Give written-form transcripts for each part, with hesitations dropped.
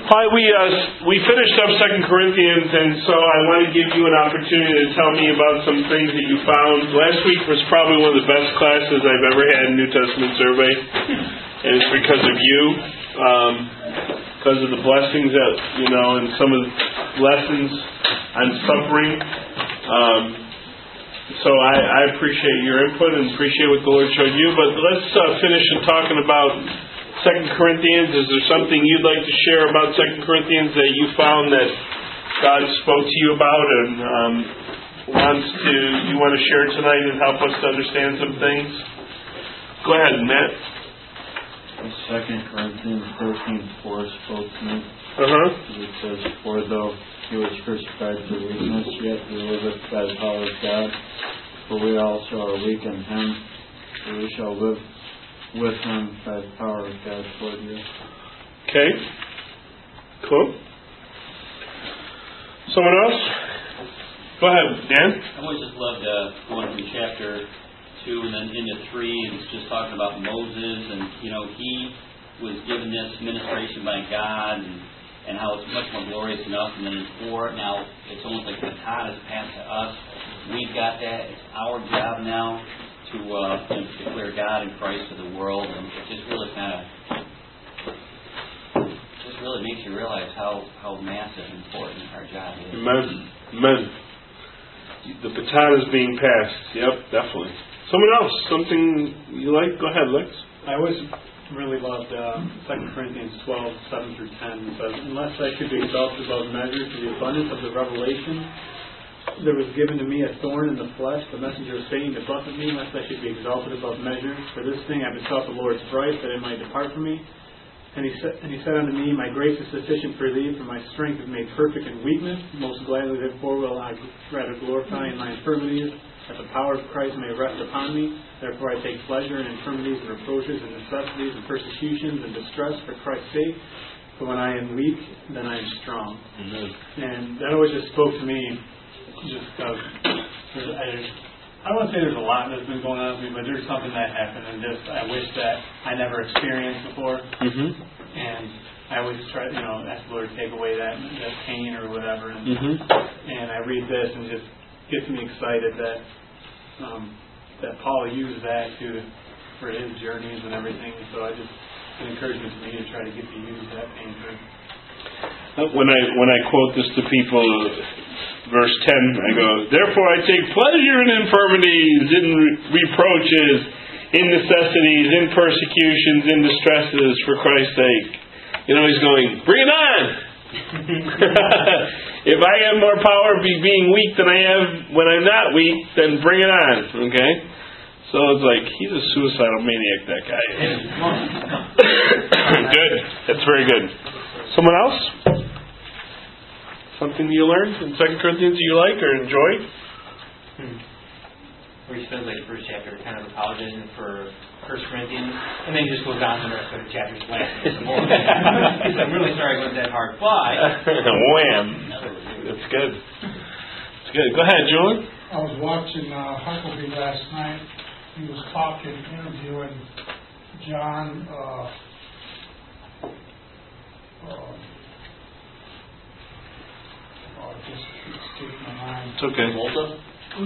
Hi, we finished up 2 Corinthians, and so I want to give you an opportunity to tell me about some things that you found. Last week was probably one of the best classes I've ever had in New Testament survey, and it's because of you, because of the blessings that, and some of the lessons on suffering. So I appreciate your input and appreciate what the Lord showed you, but let's finish talking about 2 Corinthians. Is there something you'd like to share about 2 Corinthians that you found that God spoke to you about and you want to share tonight and help us to understand some things? Go ahead, Matt. 2 Corinthians 13:4 spoke to me. It says, "For though he was crucified for weakness, yet he liveth by the power of God. For we also are weak in him, for we shall live with him by the power of God toward you." Okay. Cool. Someone else? Go ahead, Dan. I always just loved going from chapter 2 and then into 3, and it's just talking about Moses, and he was given this ministration by God, and how it's much more glorious than us. And then in 4, now it's almost like the baton is passed to us. We've got that. It's our job now to declare God and Christ to the world, and it just really makes you realize how massive and important our job is. Amen. The baton is being passed. Yep, definitely. Someone else, something you like? Go ahead, Lex. I always really loved 2 Corinthians 12:7-10. It says, "Unless I should be exalted above measure to the abundance of the revelation, there was given to me a thorn in the flesh, the messenger of Satan to buffet me, lest I should be exalted above measure. For this thing I besought the Lord thrice, that it might depart from me. And he said unto me, My grace is sufficient for thee, for my strength is made perfect in weakness. Most gladly therefore will I rather glorify in my infirmities, that the power of Christ may rest upon me. Therefore I take pleasure in infirmities and reproaches and necessities and persecutions and distress for Christ's sake. For when I am weak, then I am strong." Amen. And that always just spoke to me. Just because I don't want to say there's a lot that's been going on with me, but there's something that happened, and just I wish that I never experienced before. And I always try, ask the Lord to take away that pain or whatever. And I read this, and it just gets me excited that that Paul used that for his journeys and everything. So I just an encouragement to me to try to get to use that pain for. When I quote this to people, verse 10, I go, "Therefore I take pleasure in infirmities, in reproaches, in necessities, in persecutions, in distresses, for Christ's sake." He's going, bring it on! If I have more power being weak than I have when I'm not weak, then bring it on. Okay? So it's like, he's a suicidal maniac, that guy. Good. That's very good. Someone else? Something you learned in 2 Corinthians you like or enjoy? Where he spends like the first chapter kind of apologizing for 1 Corinthians, and then he just goes on to the rest of the chapters blasting some more. He said, "I'm really sorry I went that hard." But wham! That's good. It's good. Go ahead, Julian. I was watching Huckabee last night. He was interviewing John. Just escaped my mind. It's okay. Volta?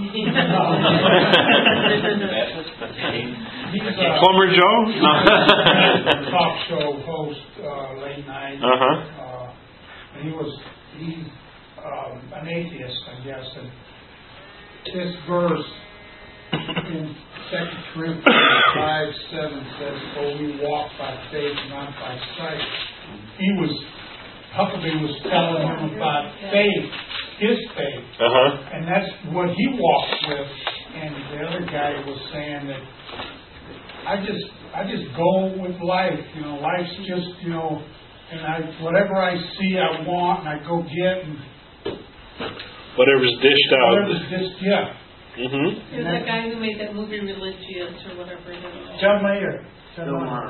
Plumber Joe? Talk show host, late night. And he's an atheist, I guess. And this verse in 2 Corinthians 5:7 says, "For we walk by faith, not by sight." Huckabee was telling him about faith, his faith, and that's what he walks with. And the other guy was saying that I just go with life. Life's just and whatever I see, I want, and I go get, and whatever's dished out. Whatever's dished, yeah. There's that guy who made that movie Religious or whatever it is. John Mayer. Yeah.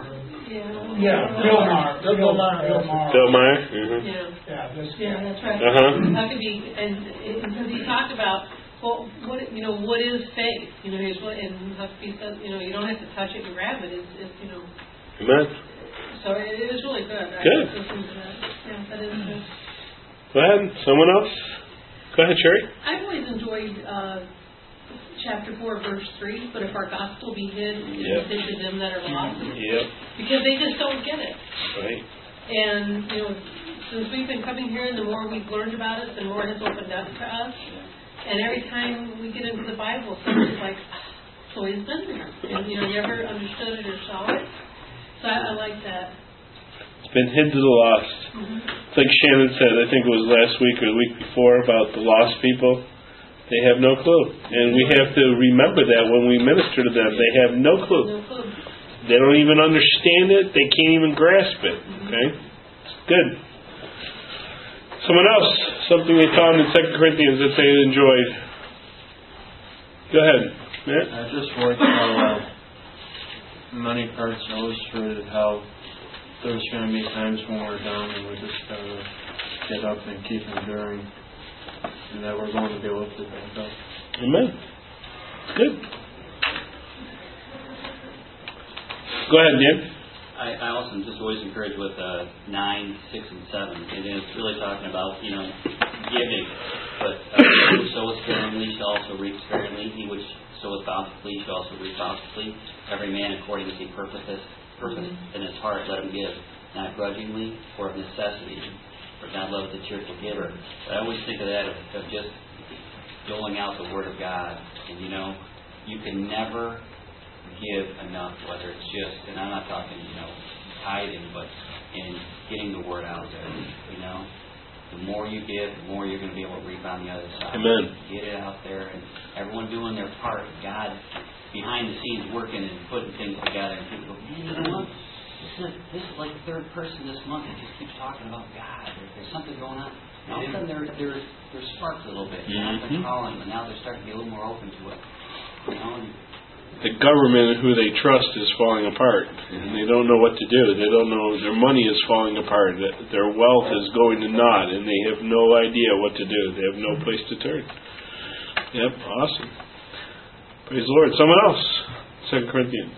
Bill Maher. Bill Maher. Yeah, that's right. Huckabee, and because he talked about what is faith? Here's what, and Huckabee says, you don't have to touch it and grab it. It's Amen. So it is really good. Good. Yeah, that interest. Go ahead. Someone else? Go ahead, Sherry. I've always enjoyed chapter 4, verse 3, but if our gospel be hid, it is hid to them that are lost. Yep. Because they just don't get it. Right. And, since we've been coming here, and the more we've learned about it, the more it has opened up to us. And every time we get into the Bible, somebody's like, it's always been there. And, you never understood it or saw it. So I like that. It's been hid to the lost. Mm-hmm. It's like Shannon said, I think it was last week or the week before, about the lost people. They have no clue. And we have to remember that when we minister to them. They have no clue. No clue. They don't even understand it. They can't even grasp it. Okay? It's good. Someone else, something they found in 2 Corinthians that they enjoyed. Go ahead, Matt. I just worked how many parts illustrated how there's going to be times when we're down and we just got to get up and keep enduring, and that we're going to be lifted back up. Amen. It's good. Go ahead, Dan. I also am just always encouraged with 9, 6, and 7. And it's really talking about, giving. But he who soweth sparingly shall also reap sparingly. He which soweth bountifully shall also reap bountifully. Every man according as he purposeth in his heart, let him give, not grudgingly or of necessity, for God loveth a cheerful giver. But I always think of that of just doling out the Word of God. And you can never give enough, whether it's just, and I'm not talking, tithing, but in getting the word out there. The more you give, the more you're going to be able to reap on the other side. Amen. Get it out there, and everyone doing their part. God behind the scenes working and putting things together, and people go, man, you know what? This is like the third person this month that just keeps talking about God. There's something going on. And all of a sudden they're sparked a little bit. Now they're calling, but now they're starting to be a little more open to it. The government and who they trust is falling apart, and they don't know what to do. They don't know, their money is falling apart. Their wealth is going to naught, and they have no idea what to do. They have no place to turn. Yep, awesome. Praise the Lord. Someone else. 2 Corinthians.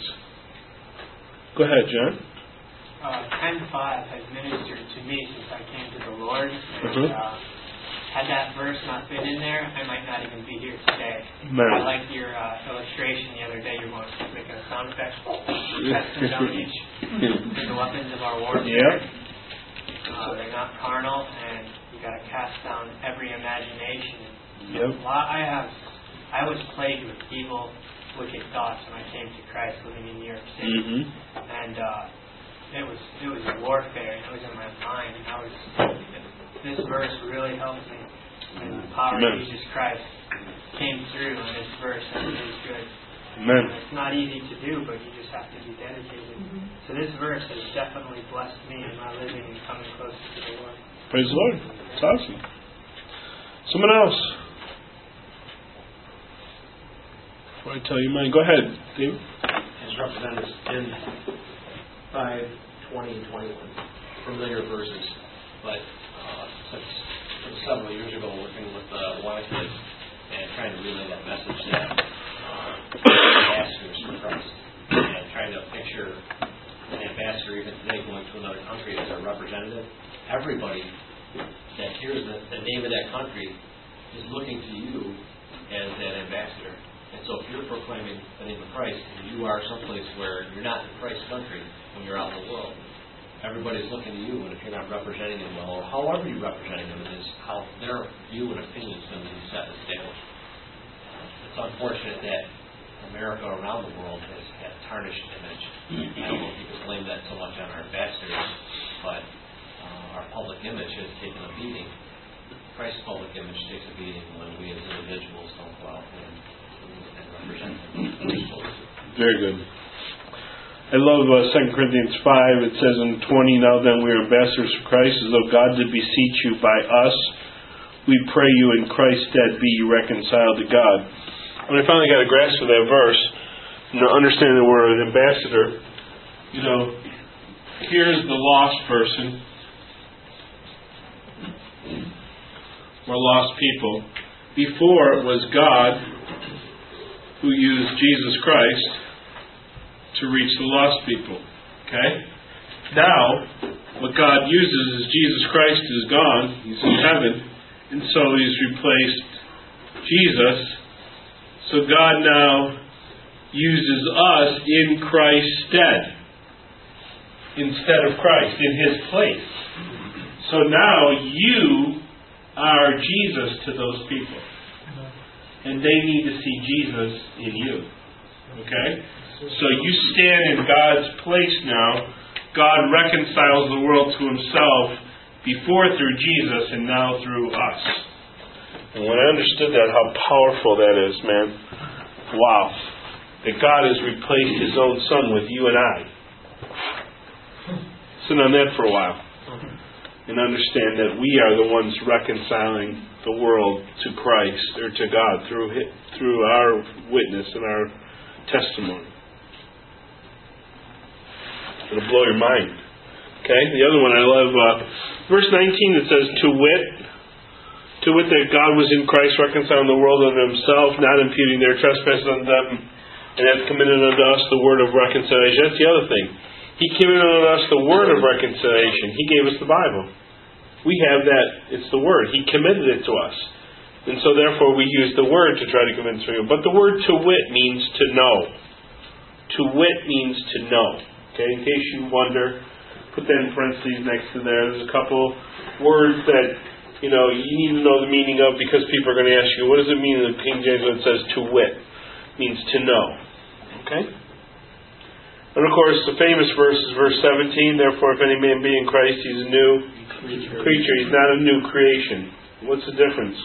Go ahead, John. 10:5 has ministered to me since I came to the Lord. And, had that verse not been in there, I might not even be here today. I like your illustration the other day. You want to make a sound effect. Testing down each. The weapons of our warfare. They're not carnal, and you got to cast down every imagination. Yep. I was plagued with evil, wicked thoughts when I came to Christ, living in New York City, and it was a warfare. It was in my mind, and this verse really helped me. And the power of Jesus Christ came through in this verse, and it was good. Amen. It's not easy to do, but you just have to be dedicated. So this verse has definitely blessed me in my living and coming closer to the Lord. Praise the Lord. It's awesome. Someone else. Before I tell you mine, go ahead, David. As represented in 5, 20, and 21, familiar verses, but since several years ago working with YFIS and trying to relay that message that ambassadors for Christ, and trying to picture an ambassador even today going to another country as a representative. Everybody that hears the name of that country is looking to you as that ambassador. And so if you're proclaiming the name of Christ and you are someplace where you're not in Christ's country when you're out in the world, everybody's looking to you, and if you're not representing them well, or however you're representing them, it is how their view and opinion is going to be set and established. It's unfortunate that America around the world has had a tarnished image. I don't know if you can blame that so much on our ambassadors, but our public image has taken a beating. Christ's public image takes a beating when we as individuals don't go out and represent them. Very good. I love 2 Corinthians 5. It says in 20, now then we are ambassadors for Christ, as though God did beseech you by us. We pray you in Christ's stead be you reconciled to God. When I finally got a grasp of that verse, understanding that we're an ambassador, here's the lost person. We're lost people. Before it was God who used Jesus Christ to reach the lost people. Okay? Now, what God uses is Jesus Christ is gone. He's in heaven. And so He's replaced Jesus. So God now uses us in Christ's stead. Instead of Christ, in His place. So now you are Jesus to those people. And they need to see Jesus in you. Okay? So you stand in God's place now. God reconciles the world to Himself before through Jesus and now through us. And when I understood that, how powerful that is, man. Wow. That God has replaced His own Son with you and I. Sit on that for a while. And understand that we are the ones reconciling the world to Christ, or to God, through our witness and our testimony. It'll blow your mind. Okay? The other one I love, verse 19, it says, to wit that God was in Christ reconciling the world unto Himself, not imputing their trespasses unto them, and hath committed unto us the word of reconciliation. That's the other thing. He committed unto us the word of reconciliation. He gave us the Bible. We have that. It's the word. He committed it to us. And so therefore we use the word to try to convince people. But the word to wit means to know. To wit means to know. Okay, in case you wonder, put that in parentheses next to there. There's a couple words that, you need to know the meaning of, because people are going to ask you, what does it mean in the King James when it says to wit? It means to know. Okay? And of course, the famous verse is verse 17. Therefore, if any man be in Christ, he's a new creature. He's not a new creation. What's the difference?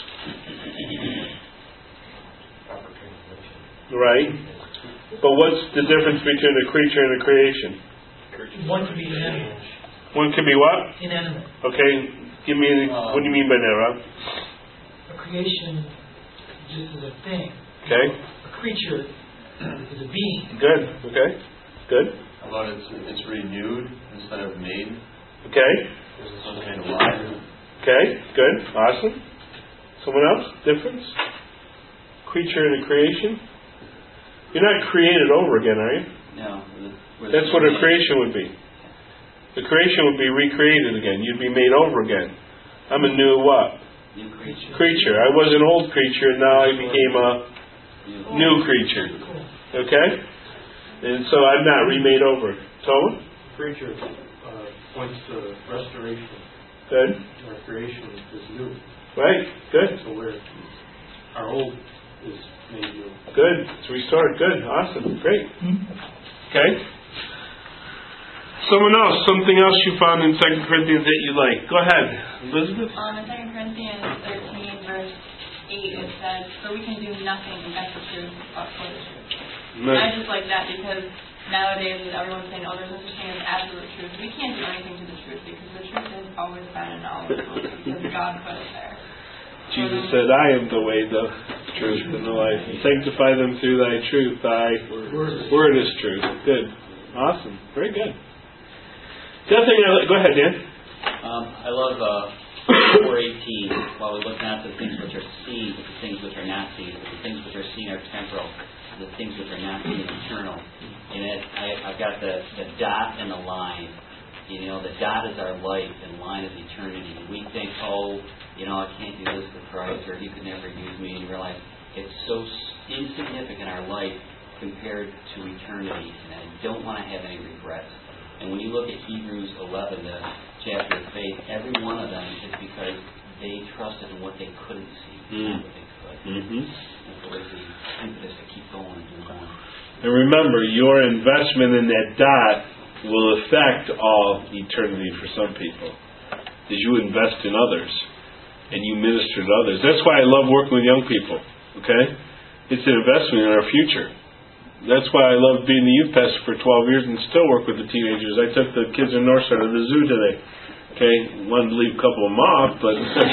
Right? But what's the difference between a creature and a creation? One can be inanimate. One can be what? Inanimate. Okay. Give me. What do you mean by that, Rob? A creation just is a thing. Okay. A creature is a being. Good. Okay. Good. How about it's renewed instead of made? Okay. This is something made alive. Okay. Good. Awesome. Someone else? Difference? Creature and a creation? You're not created over again, are you? No. That's what a creation would be. The creation would be recreated again. You'd be made over again. I'm a new what? New creature. Creature. I was an old creature, and now I became a new creature. Okay? And so I'm not remade over. Toma? Creature points to restoration. Good. Our creation is new. Right. Good. So our old is made new. Good. It's restored. Good. Awesome. Great. Okay. Someone else. Something else you found in 2 Corinthians that you like. Go ahead, Elizabeth. In 2 Corinthians 13, verse 8, it says, "For we can do nothing against the truth, but for the truth." Nice. I just like that because nowadays with everyone saying, "Oh, there's no such thing as absolute truth," we can't do anything to the truth because the truth has always been and always will be because God put it there. Jesus said, "I am the way, the truth, and the life. And sanctify them through Thy truth. Thy word is truth." Good. Awesome. Very good. The other thing go ahead, Dan. I love 4:18. While we look not to the things which are seen, but the things which are not seen. But the things which are seen are temporal. The things which are not seen are eternal. And I've got the dot and the line. The dot is our life, and line is eternity. We think, I can't do this for Christ, or He could never use me. And you realize it's so insignificant in our life compared to eternity. And I don't want to have any regrets. And when you look at Hebrews 11, the chapter of faith, every one of them is because they trusted in what they couldn't see, not what they could. And so there's the impetus to keep going and going. And remember, your investment in that dot will affect all eternity for some people. As you invest in others and you minister to others. That's why I love working with young people. Okay? It's an investment in our future. That's why I love being the youth pastor for 12 years and still work with the teenagers. I took the kids in Northside to the zoo today. Okay, wanted to leave a couple of them off, but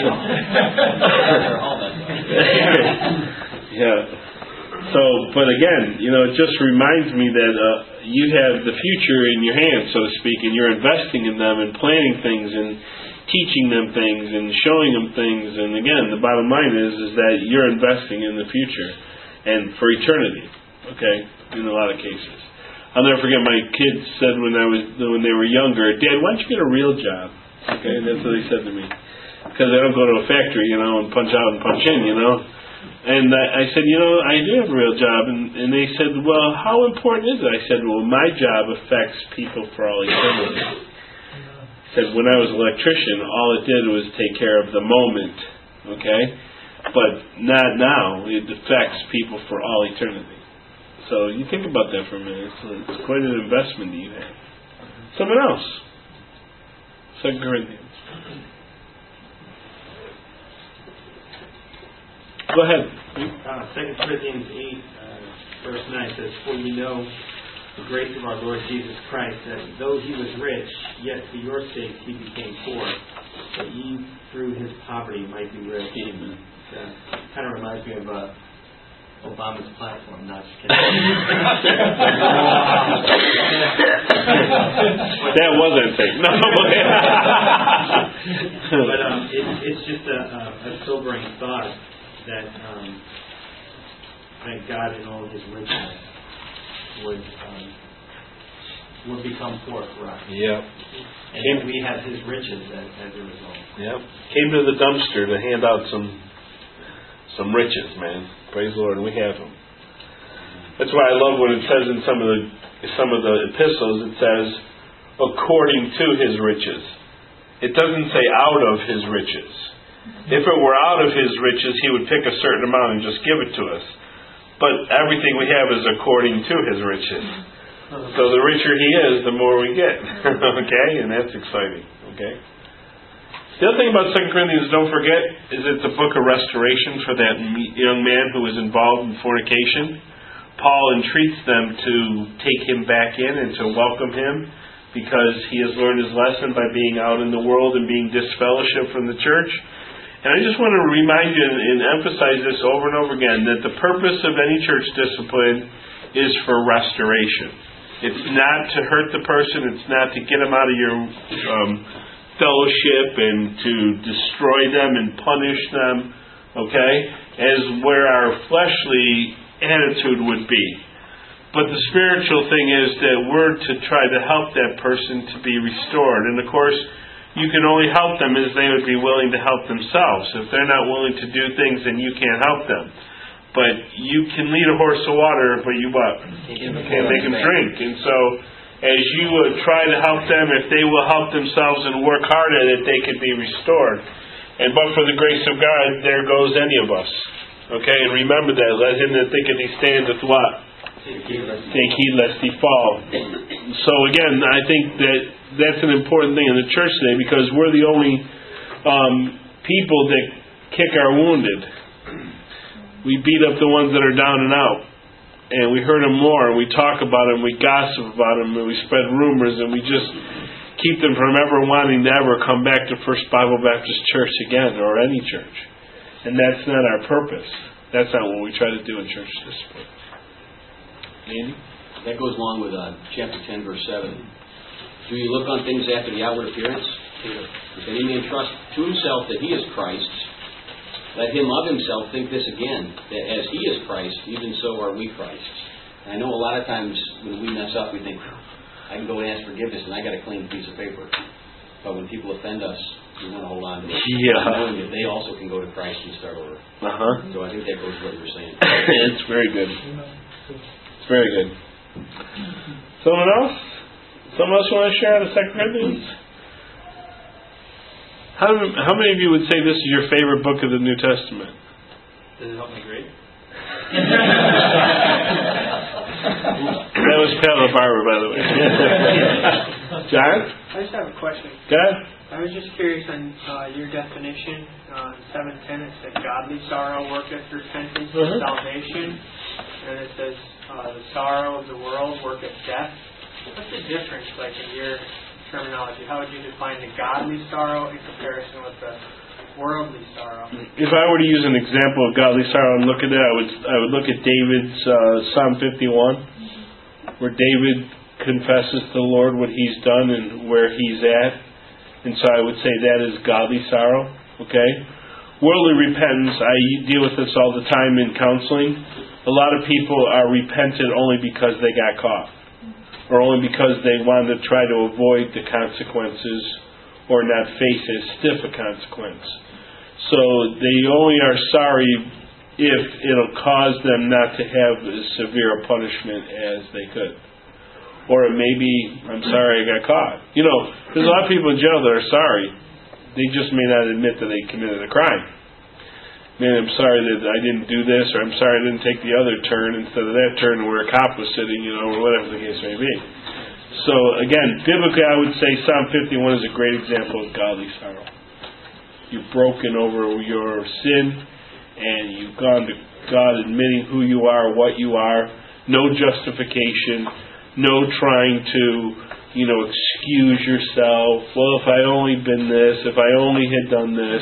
yeah. So, but again, it just reminds me that you have the future in your hands, so to speak, and you're investing in them and planning things and teaching them things and showing them things. And again, the bottom line is that you're investing in the future and for eternity. Okay, in a lot of cases. I'll never forget my kids said when they were younger, Dad, why don't you get a real job? Okay, and that's what they said to me. Because I don't go to a factory, and punch out and punch in, And I said, I do have a real job. And they said, well, how important is it? I said, well, my job affects people for all eternity. I said, when I was an electrician, all it did was take care of the moment, okay? But not now. It affects people for all eternity. So you think about that for a minute. It's quite an investment that you have. Someone else. 2 Corinthians. Go ahead. 2 Corinthians 8, verse 9 says, for you know the grace of our Lord Jesus Christ, that though he was rich, yet for your sake he became poor, that ye through his poverty might be rich. Amen. Kind of reminds me of Obama's platform, not just kidding. That wasn't it. No. But it's just a sobering thought that God in all his riches would become poor for us. Yep. And we have his riches as a result. Yep. Came to the dumpster to hand out some riches, man. Praise the Lord, and we have them. That's why I love when it says in some of the epistles, it says, according to his riches. It doesn't say out of his riches. If it were out of his riches, he would pick a certain amount and just give it to us. But everything we have is according to his riches. So the richer he is, the more we get. Okay? And that's exciting. Okay? The other thing about 2 Corinthians, don't forget, is it's a book of restoration for that young man who was involved in fornication. Paul entreats them to take him back in and to welcome him because he has learned his lesson by being out in the world and being disfellowshipped from the church. And I just want to remind you and emphasize this over and over again, that the purpose of any church discipline is for restoration. It's not to hurt the person. It's not to get them out of your fellowship and to destroy them and punish them, okay, as where our fleshly attitude would be. But the spiritual thing is that we're to try to help that person to be restored. And of course, you can only help them as they would be willing to help themselves. If they're not willing to do things, then you can't help them. But you can lead a horse to water, but you what? Can't make him drink. And so, as you try to help them, if they will help themselves and work hard at it, they can be restored. And but for the grace of God, there goes any of us. Okay, and remember that. Let him that thinketh he standeth what? Take heed lest he fall. So again, I think that's an important thing in the church today, because we're the only people that kick our wounded. We beat up the ones that are down and out. And we hurt them more, and we talk about them, we gossip about them, and we spread rumors, and we just keep them from ever wanting to ever come back to First Bible Baptist Church again, or any church. And that's not our purpose. That's not what we try to do in church discipline. Andy? That goes along with chapter 10, verse 7. Do you look on things after the outward appearance? If any man trust to himself that he is Christ, let him of himself think this again, that as he is Christ, even so are we Christ. And I know a lot of times when we mess up, we think, I can go and ask forgiveness and I got a clean piece of paper. But when people offend us, we want to hold on to it. Yeah. Knowing that they also can go to Christ and start over. So I think that goes with what you're saying. It's very good. It's very good. Someone else? Someone else want to share out of 2 Corinthians? How many of you would say this is your favorite book of the New Testament? Does it help me grade? That was Pamela Barber, by the way. John? I just have a question. Go ahead. I was just curious on your definition. 7:10, it said, godly sorrow worketh repentance and salvation. And it says, the sorrow of the world worketh death. What's the difference, like, in your terminology? How would you define the godly sorrow in comparison with the worldly sorrow? If I were to use an example of godly sorrow and look at it, I would look at David's Psalm 51, where David confesses to the Lord what he's done and where he's at. And so I would say that is godly sorrow. Okay? Worldly repentance, I deal with this all the time in counseling. A lot of people are repentant only because they got caught. or only because they want to try to avoid the consequences or not face as stiff a consequence. So they only are sorry if it'll cause them not to have as severe a punishment as they could. Or maybe, I'm sorry I got caught. There's a lot of people in jail that are sorry. They just may not admit that they committed a crime. Man, I'm sorry that I didn't do this, or I'm sorry I didn't take the other turn instead of that turn where a cop was sitting, or whatever the case may be. So, again, biblically I would say Psalm 51 is a great example of godly sorrow. You've broken over your sin, and you've gone to God admitting who you are, what you are, no justification, no trying to, excuse yourself. Well, if I only been this, if I only had done this,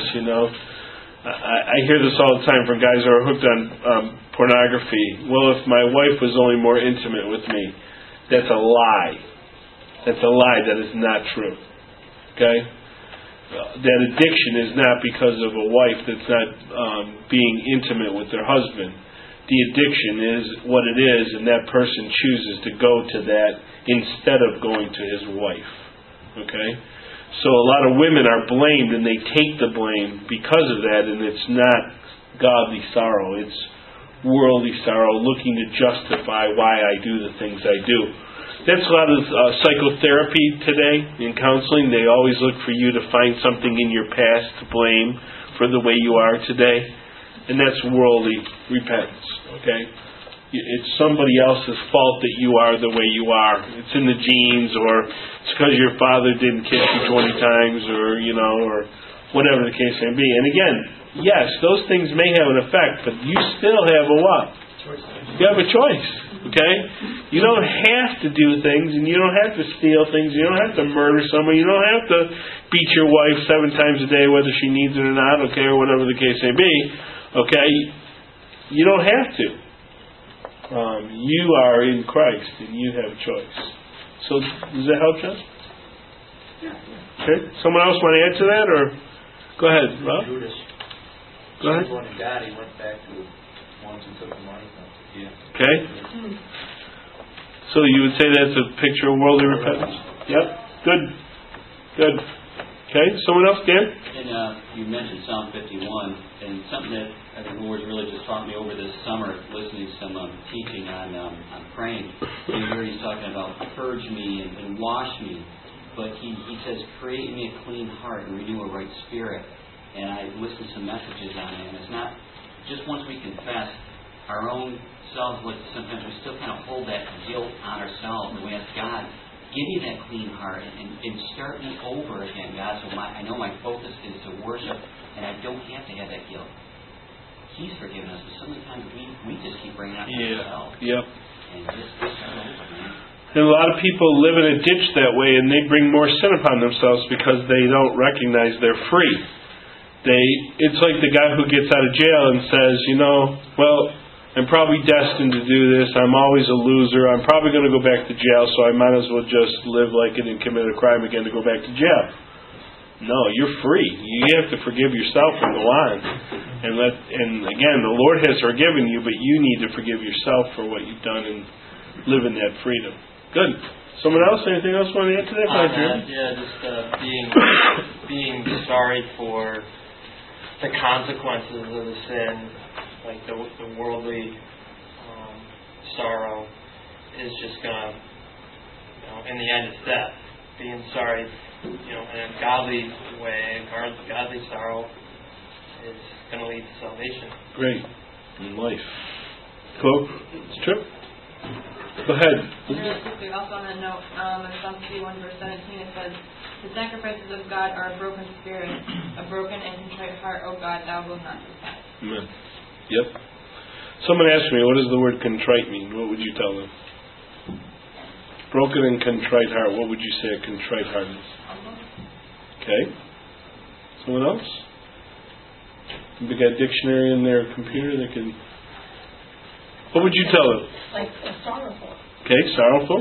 I hear this all the time from guys who are hooked on pornography. Well, if my wife was only more intimate with me. That's a lie. That's a lie. That is not true. Okay? That addiction is not because of a wife that's not being intimate with their husband. The addiction is what it is, and that person chooses to go to that instead of going to his wife. Okay? So a lot of women are blamed, and they take the blame because of that, and it's not godly sorrow. It's worldly sorrow, looking to justify why I do the things I do. That's a lot of psychotherapy today in counseling. They always look for you to find something in your past to blame for the way you are today, and that's worldly repentance. Okay? It's somebody else's fault that you are the way you are. It's in the genes, or it's because your father didn't kiss you 20 times, or whatever the case may be. And again, yes, those things may have an effect, but you still have a what? You have a choice. Okay? You don't have to do things, and you don't have to steal things. You don't have to murder someone. You don't have to beat your wife 7 times a day, whether she needs it or not. Okay, or whatever the case may be. Okay? You don't have to. You are in Christ, and you have a choice. So, does that help, John? Yeah. Okay. Someone else want to add to that, or go ahead, Rob? Judas. Go ahead. When he died, he went back to once and took the money from him. Yeah. Okay. So you would say that's a picture of worldly repentance? Yep. Good. Good. Okay. Someone else, Dan? And you mentioned Psalm 51, and something that the Lord's really just taught me over this summer, listening to some teaching on praying. Here he's talking about purge me and wash me, but he says, create me a clean heart and renew a right spirit. And I listened to some messages on it, and it's not just once we confess our own selves, like sometimes we still kind of hold that guilt on ourselves, and we ask God, give me that clean heart and start me over again, God. So I know my focus is to worship, and I don't have to have that guilt. He's forgiven us, but sometimes we just keep bringing it up to ourselves. Yep. And just start over, man. And a lot of people live in a ditch that way, and they bring more sin upon themselves because they don't recognize they're free. It's like the guy who gets out of jail and says, well, I'm probably destined to do this. I'm always a loser. I'm probably going to go back to jail, so I might as well just live like it and commit a crime again to go back to jail. No, you're free. You have to forgive yourself and go on. And again, the Lord has forgiven you, but you need to forgive yourself for what you've done and live in that freedom. Good. Someone else? Anything else want to add to that? Just being sorry for the consequences of the sin, like the worldly sorrow is just gonna, in the end, it's death. Being sorry, in a godly way, godly sorrow is gonna lead to salvation. Great. In life. Cool. It's true. Go ahead. Really quickly, also on that note, in Psalm 51, verse 17, it says, the sacrifices of God are a broken spirit, a broken and contrite heart, O God, thou wilt not despise. Amen. Yep. Someone asked me, what does the word contrite mean? What would you tell them? Broken and contrite heart. What would you say a contrite heart is? Okay. Someone else? We got a dictionary in their computer that can... What would you tell them? Like sorrowful. Okay, sorrowful.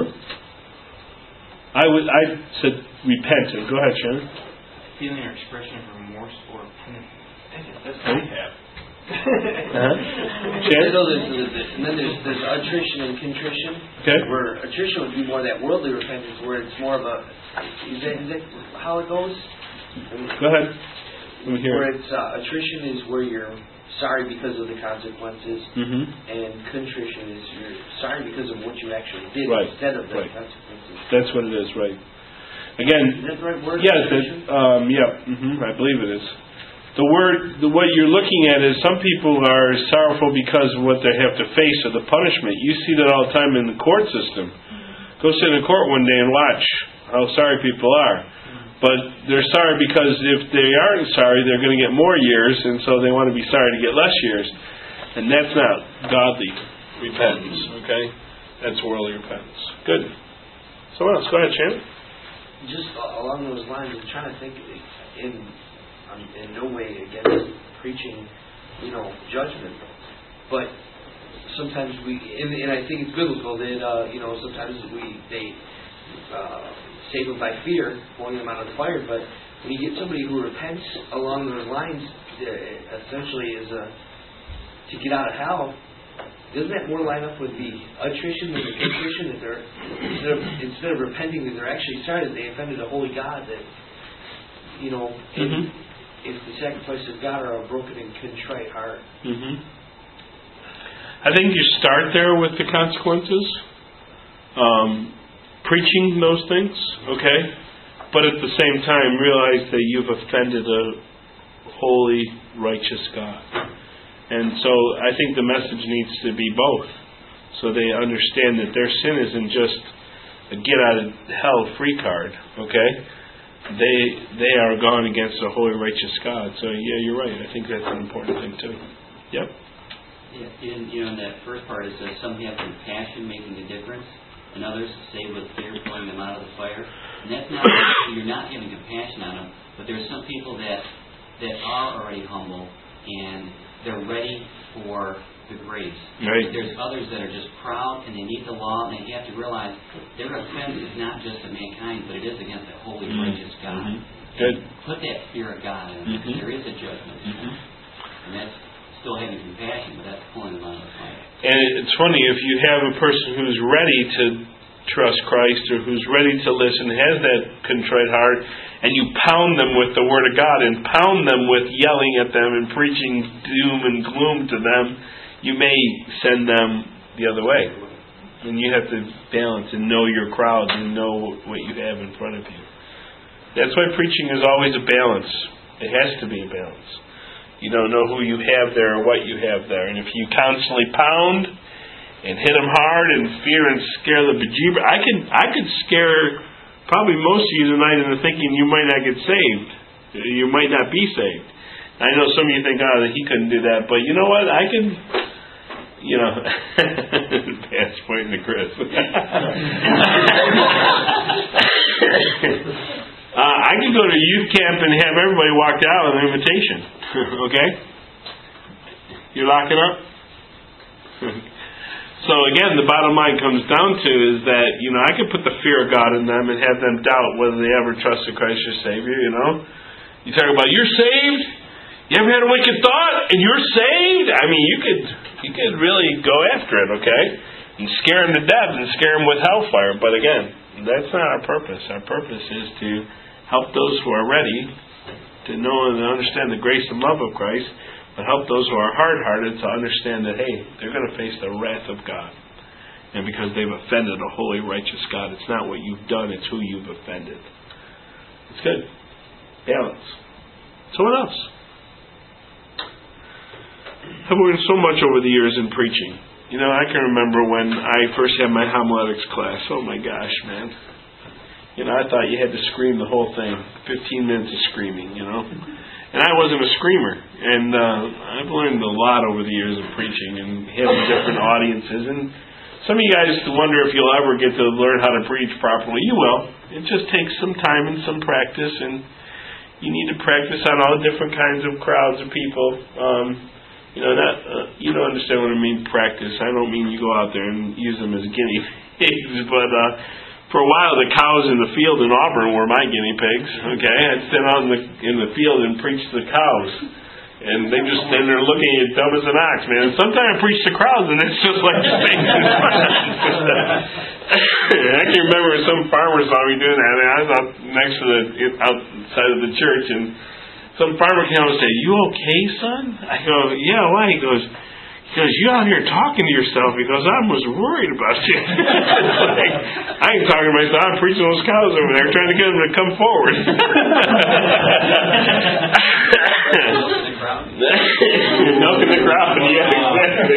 I said repentant. Go ahead, Shannon. Feeling or expression of remorse or penance. That's what I have. And then there's attrition and contrition. Okay. Where attrition would be more that worldly repentance, where it's more of a. Is that how it goes? Go ahead. Let me hear. Where it's attrition is where you're sorry because of the consequences, and contrition is you're sorry because of what you actually did instead of the consequences. That's what it is, right? Again, is that the right word? Yes, I believe it is. The word, what you're looking at is some people are sorrowful because of what they have to face or the punishment. You see that all the time in the court system. Go sit in court one day and watch how sorry people are. But they're sorry because if they aren't sorry, they're going to get more years, and so they want to be sorry to get less years. And that's not godly repentance, okay? That's worldly repentance. Good. Someone else, go ahead, Shannon. Just along those lines, I'm trying to think in no way against preaching, judgment, but sometimes and I think it's biblical that sometimes they save them by fear, pulling them out of the fire. But when you get somebody who repents along those lines, essentially to get out of hell, doesn't that more line up with the attrition than the contrition? That they're instead of repenting, that they're actually sorry that they offended a holy God. That if the sacrifices of God are a broken and contrite heart. I think you start there with the consequences, preaching those things, okay? But at the same time, realize that you've offended a holy, righteous God. And so I think the message needs to be both, so they understand that their sin isn't just a get-out-of-hell free card, okay? They are gone against a holy, righteous God. So, yeah, you're right. I think that's an important thing, too. Yep. Yeah, in that first part, it says some have compassion making a difference, and others say with fear pulling them out of the fire. And that's not, you're not having compassion on them, but there's some people that are already humble, and they're ready for the grace. Right. There's others that are just proud, and they need the law, and they have to realize their offense is not just of mankind, but it is against the holy, righteous God. Good. Put that fear of God in them. There is a judgment. And that's still having compassion, but that's pulling them out of the fire. And it's funny, if you have a person who's ready to trust Christ or who's ready to listen, has that contrite heart, and you pound them with the Word of God and pound them with yelling at them and preaching doom and gloom to them, you may send them the other way. And you have to balance and know your crowd and know what you have in front of you. That's why preaching is always a balance. It has to be a balance. You don't know who you have there or what you have there. And if you constantly pound and hit them hard and fear and scare the bejeeber, I could scare probably most of you tonight into thinking you might not get saved. You might not be saved. I know some of you think, that he couldn't do that. But you know what? I can, Pat's pointing to Chris. I could go to a youth camp and have everybody walk out with an invitation. Okay? You're locking up? So again, the bottom line comes down to is that, I could put the fear of God in them and have them doubt whether they ever trusted Christ as Savior, You talk about, you're saved? You ever had a wicked thought and you're saved? I mean, you could really go after it, okay? And scare them to death and scare them with hellfire. But again, that's not our purpose. Our purpose is to help those who are ready to know and understand the grace and love of Christ, but help those who are hard-hearted to understand that, hey, they're going to face the wrath of God. And because they've offended a holy, righteous God, it's not what you've done, it's who you've offended. It's good. Balance. Someone else. I've learned so much over the years in preaching. I can remember when I first had my homiletics class. Oh my gosh, man. I thought you had to scream the whole thing. 15 minutes of screaming, And I wasn't a screamer. And I've learned a lot over the years of preaching and having different audiences. And some of you guys wonder if you'll ever get to learn how to preach properly. You will. It just takes some time and some practice. And you need to practice on all different kinds of crowds of people. You don't understand what I mean, practice. I don't mean you go out there and use them as guinea pigs, but for a while the cows in the field in Auburn were my guinea pigs, okay? I'd stand out in the field and preach to the cows. And they're looking at you dumb as an ox, man. And sometimes I preach to crowds, and it's just like the same. I can remember some farmer saw me doing that, and I was out next to outside of the church, and some farmer came out and said, "You okay, son?" I go, "Yeah, why?" He goes, "You out here talking to yourself." He goes, "I was worried about you." Like, I ain't talking to myself. I'm preaching those cows over there, trying to get them to come forward. Milking the crowd. Yeah, exactly.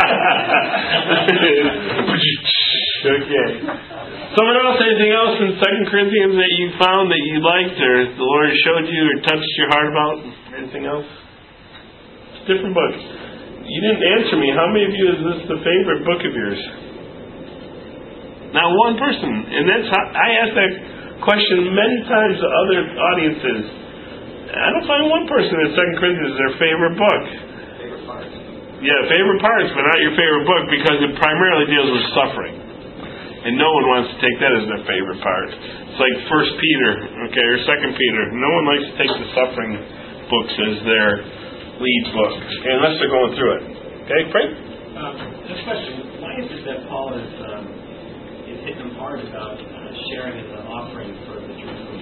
Okay. Someone else, anything else in 2 Corinthians that you found that you liked, or the Lord showed you, or touched your heart about? Anything else? It's different books. You didn't answer me. How many of you is this the favorite book of yours? Not one person. And I asked that question many times to other audiences. I don't find one person in 2 Corinthians is their favorite book. Favorite parts. Yeah, favorite parts, but not your favorite book, because it primarily deals with suffering. And no one wants to take that as their favorite part. It's like 1 Peter, okay, or 2 Peter. No one likes to take the suffering books as their lead book, okay, unless they're going through it. Okay, pray. This question: why is it that Paul is hitting them hard about sharing as an offering for the Jerusalem?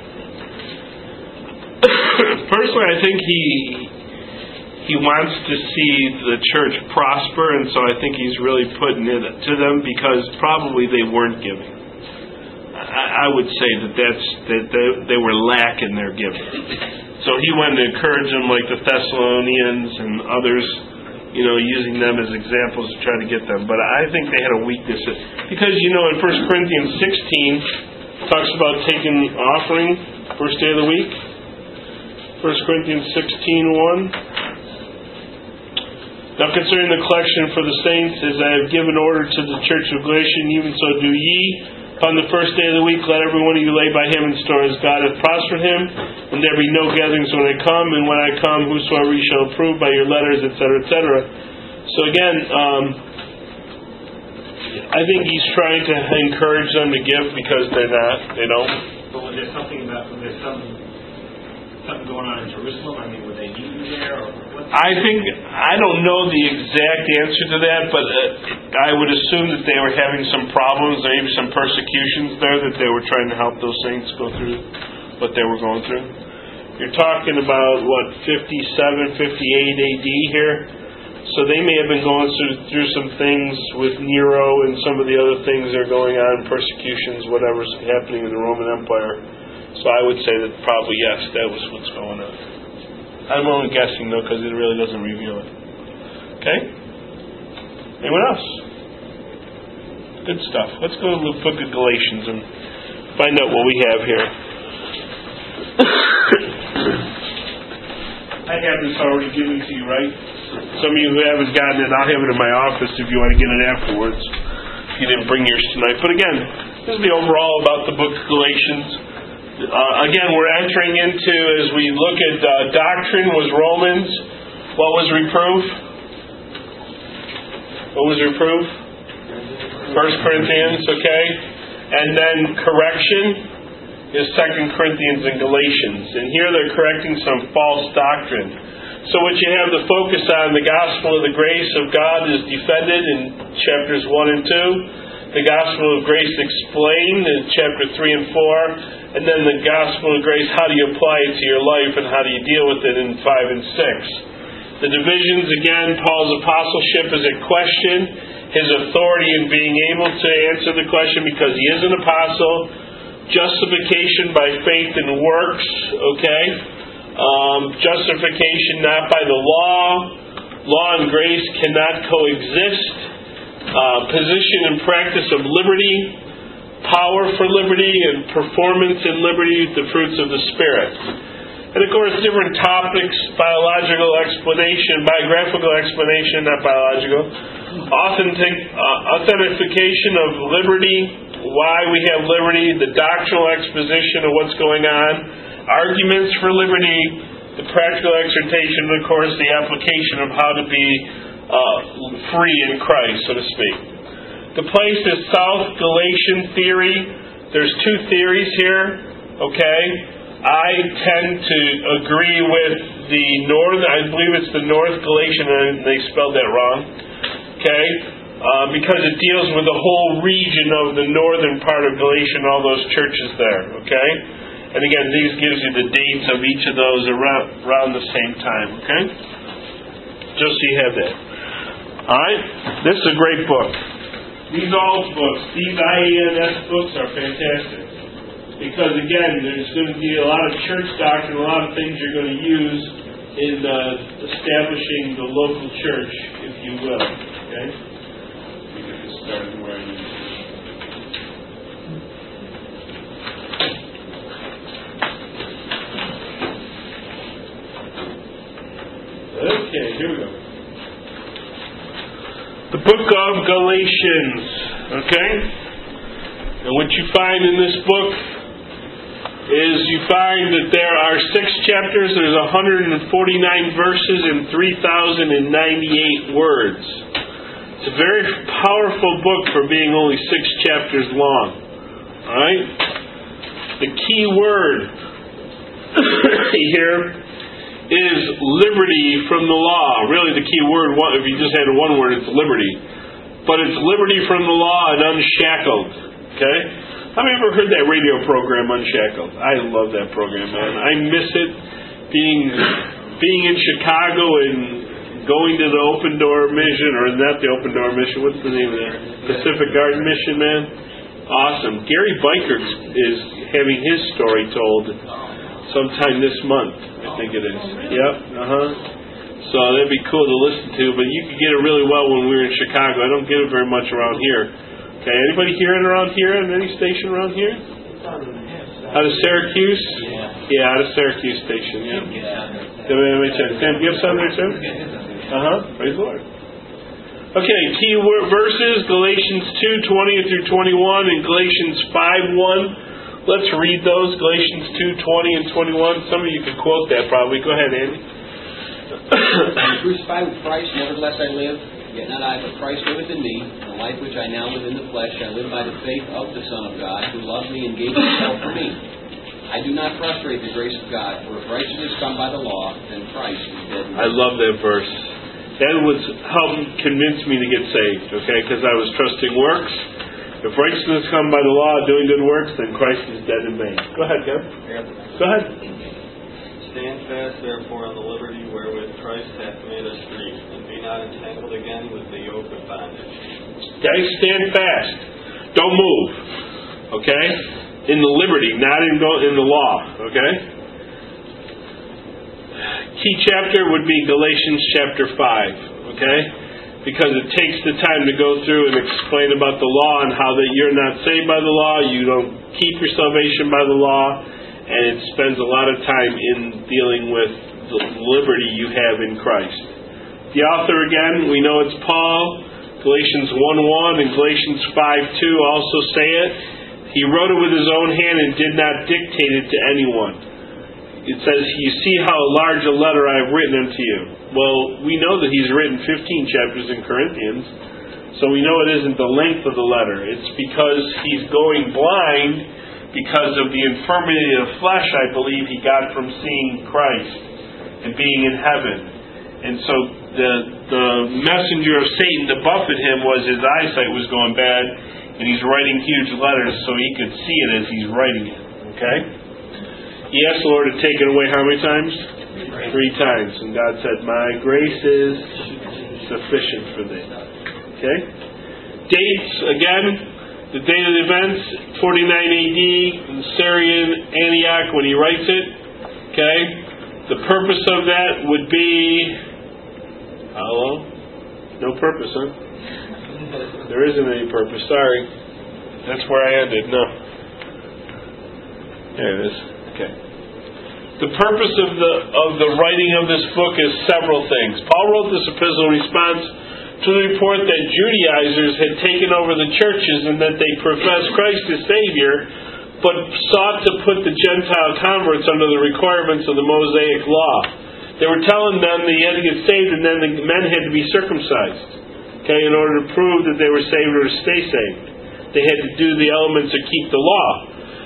Personally, I think he wants to see the church prosper, and so I think he's really putting it to them because probably they weren't giving. I would say that they were lacking their giving. So he wanted to encourage them, like the Thessalonians and others, using them as examples to try to get them. But I think they had a weakness. Because, in 1 Corinthians 16, talks about taking offering first day of the week. 1 Corinthians 16:1. Now concerning the collection for the saints, as I have given order to the church of Galatia, even so do ye. Upon the first day of the week, let every one of you lay by him in store as God hath prospered him, and there be no gatherings when I come, and when I come, whosoever ye shall approve by your letters, etc., etc. So again, I think he's trying to encourage them to give because they don't. But was there something going on in Jerusalem? I mean, were they meeting there, or what? I don't know the exact answer to that, but I would assume that they were having some problems, maybe some persecutions there, that they were trying to help those saints go through what they were going through. You're talking about, 57, 58 AD here? So they may have been going through some things with Nero and some of the other things that are going on, persecutions, whatever's happening in the Roman Empire. So I would say that probably, yes, that was what's going on. I'm only guessing, though, because it really doesn't reveal it. Okay? Anyone else? Good stuff. Let's go to the book of Galatians and find out what we have here. I have this already given to you, right? Some of you who haven't gotten it, I'll have it in my office if you want to get it afterwards. If you didn't bring yours tonight. But again, this is the overall about the book of Galatians. Again, we're entering into, as we look at doctrine, was Romans. What was reproof? What was reproof? 1 Corinthians, okay? And then correction is 2 Corinthians and Galatians. And here they're correcting some false doctrine. So what you have to focus on, the gospel of the grace of God is defended in chapters 1 and 2. The gospel of grace explained in chapter 3 and 4. And then the gospel of grace, how do you apply it to your life and how do you deal with it in 5 and 6. The divisions, again, Paul's apostleship is a question. His authority in being able to answer the question because he is an apostle. Justification by faith and works, okay? Justification not by the law. Law and grace cannot coexist. Position and practice of liberty. Power for liberty and performance in liberty, the fruits of the Spirit. And of course, different topics, biographical explanation, not biological. Authentication of liberty, why we have liberty, the doctrinal exposition of what's going on, arguments for liberty, the practical exhortation, and of course, the application of how to be free in Christ, so to speak. The place is South Galatian theory. There's two theories here, okay? I tend to agree with the north, I believe it's the North Galatian, and they spelled that wrong, okay? Because it deals with the whole region of the northern part of Galatia and all those churches there, okay? And again, these gives you the dates of each of those around the same time, okay? Just so you have that. Alright? This is a great book. These alt books, these IANS books are fantastic. Because again, there's going to be a lot of church doctrine, a lot of things you're going to use in establishing the local church, if you will. Okay? Let me get this started where I need to. Okay, here we go. The book of Galatians. Okay? And what you find in this book is you find that there are 6 chapters, there's 149 verses and 3,098 words. It's a very powerful book for being only 6 chapters long. Alright? The key word here is liberty from the law. Really the key word, if you just had one word, it's liberty. But it's liberty from the law and unshackled. Okay? How many ever heard that radio program, Unshackled? I love that program, man. I miss it. Being in Chicago and going to the Open Door Mission, or not the Open Door Mission, what's the name of that? Pacific Garden Mission, man. Awesome. Gary Biker is having his story told sometime this month, I think it is. Yep. So that'd be cool to listen to, but you could get it really well when we were in Chicago. I don't get it very much around here. Okay, anybody hearing around here on any station around here? Out of Syracuse? Yeah, out of Syracuse station, yeah. Let me check. Sam, do you have something there, Sam? Praise the Lord. Okay, key verses, Galatians 2:20 through 21 and Galatians 5:1. Let's read those, Galatians 2:20 and 21. Some of you can quote that probably. Go ahead, Andy. I'm crucified with Christ, nevertheless I live. Yet not I, but Christ liveth in me. The life which I now live in the flesh, I live by the faith of the Son of God, who loved me and gave himself for me. I do not frustrate the grace of God, for if righteousness come by the law, then Christ is dead. I love that verse. That was helping convince me to get saved, okay? Because I was trusting works. If righteousness come by the law, doing good works, then Christ is dead in vain. Go ahead, Kevin. Go ahead. Stand fast, therefore, on the liberty wherewith Christ hath made us free, and be not entangled again with the yoke of bondage. Okay, stand fast. Don't move. Okay? In the liberty, not in the law. Okay? Key chapter would be Galatians chapter 5. Okay? Because it takes the time to go through and explain about the law and how that you're not saved by the law, you don't keep your salvation by the law, and it spends a lot of time in dealing with the liberty you have in Christ. The author, again, we know it's Paul. Galatians 1:1 and Galatians 5:2 also say it. He wrote it with his own hand and did not dictate it to anyone. It says, you see how large a letter I have written unto you. Well, we know that he's written 15 chapters in Corinthians, so we know it isn't the length of the letter. It's because he's going blind because of the infirmity of the flesh, I believe, he got from seeing Christ and being in heaven. And so the messenger of Satan to buffet him was his eyesight was going bad, and he's writing huge letters so he could see it as he's writing it. Okay? He asked the Lord to take it away how many times? 3 times. And God said, my grace is sufficient for thee. Okay? Dates, again, the date of the events, 49 AD, in Syrian Antioch when he writes it. Okay? The purpose of that would be... Hello? No purpose, huh? There isn't any purpose, sorry. That's where I ended, no. There it is. Okay. The purpose of the writing of this book is several things. Paul wrote this epistle in response to the report that Judaizers had taken over the churches and that they professed Christ as Savior, but sought to put the Gentile converts under the requirements of the Mosaic law. They were telling them that you had to get saved and then the men had to be circumcised, okay, in order to prove that they were saved or to stay saved. They had to do the elements that keep the law.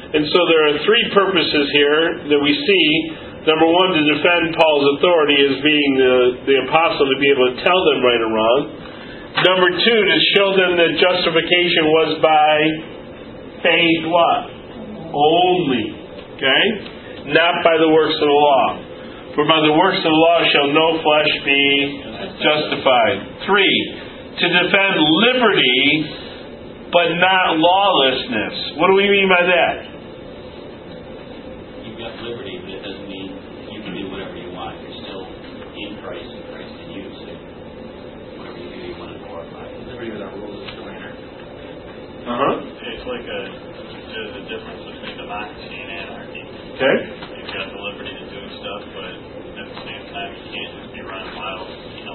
And so there are three purposes here that we see. Number one, to defend Paul's authority as being the apostle, to be able to tell them right or wrong. Number two, to show them that justification was by faith what? Only. Okay? Not by the works of the law. For by the works of the law shall no flesh be justified. Three, to defend liberty, but not lawlessness. What do we mean by that? You've got liberty, but it doesn't mean you can do whatever you want. You're still in Christ and Christ in you. So whatever you do, you want to glorify. Liberty without rules is no anarchy. It's like there's a difference between democracy and anarchy. Okay. You've got the liberty to do stuff, but at the same time, you can't just be running wild.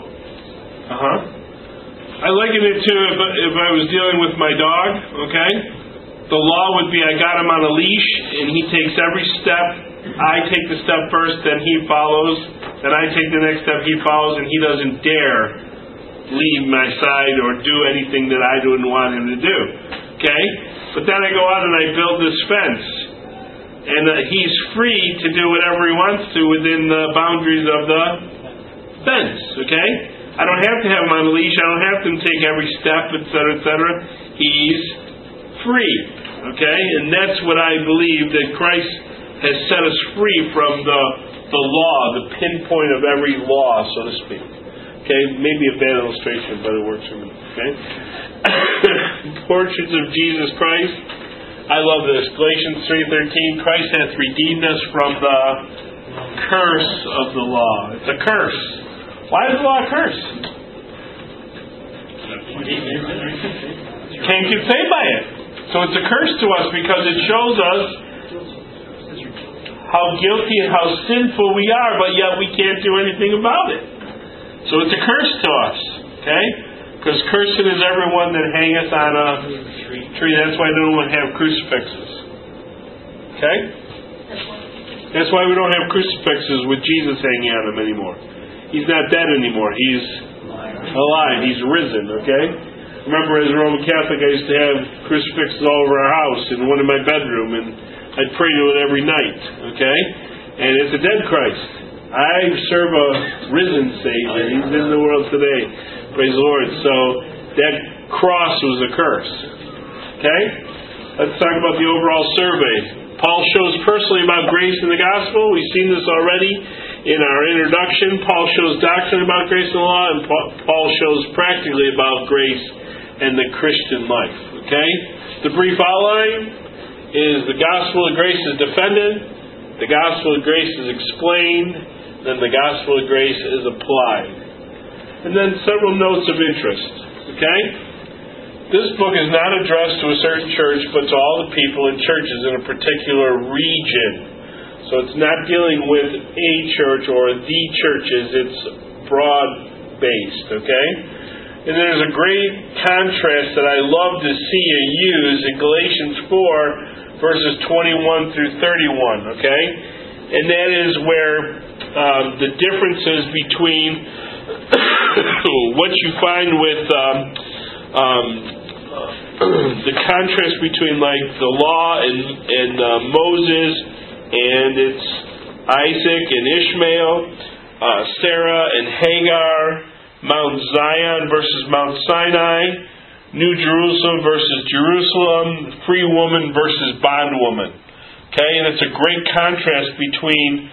I liken it to if I was dealing with my dog, okay? The law would be I got him on a leash, and he takes every step. I take the step first, then he follows. Then I take the next step, he follows, and he doesn't dare leave my side or do anything that I didn't want him to do. Okay? But then I go out and I build this fence. And he's free to do whatever he wants to within the boundaries of the fence. Okay? I don't have to have him on a leash. I don't have to take every step, etc., etc. He's free. Okay? And that's what I believe, that Christ has set us free from the law, the pinpoint of every law, so to speak. Okay? Maybe a bad illustration, but it works for me. Okay? Portraits of Jesus Christ. I love this. Galatians 3:13. Christ hath redeemed us from the curse of the law. It's a curse. Why is the law a curse? Can't get saved by it. So it's a curse to us because it shows us how guilty and how sinful we are, but yet we can't do anything about it. So it's a curse to us. Okay? Because cursed is everyone that hangeth on a tree. That's why no one have crucifixes. Okay? That's why we don't have crucifixes with Jesus hanging on them anymore. He's not dead anymore. He's alive. He's risen. Okay? Remember, as a Roman Catholic, I used to have crucifixes all over our house and one in my bedroom, and I'd pray to it every night. Okay? And it's a dead Christ. I serve a risen Savior. He's in the world today. Praise the Lord. So that cross was a curse. Okay? Let's talk about the overall survey. Paul shows personally about grace in the gospel. We've seen this already in our introduction. Paul shows doctrine about grace in the law, and Paul shows practically about grace and the Christian life. Okay? The brief outline is the gospel of grace is defended, the gospel of grace is explained, then the gospel of grace is applied. And then several notes of interest. Okay? This book is not addressed to a certain church, but to all the people in churches in a particular region. So it's not dealing with a church or the churches. It's broad-based. Okay? And there's a great contrast that I love to see you use in Galatians 4, verses 21 through 31. Okay? And that is where the differences between what you find with the contrast between like the law and Moses, and it's Isaac and Ishmael, Sarah and Hagar, Mount Zion versus Mount Sinai, New Jerusalem versus Jerusalem, free woman versus bondwoman. Okay, and it's a great contrast between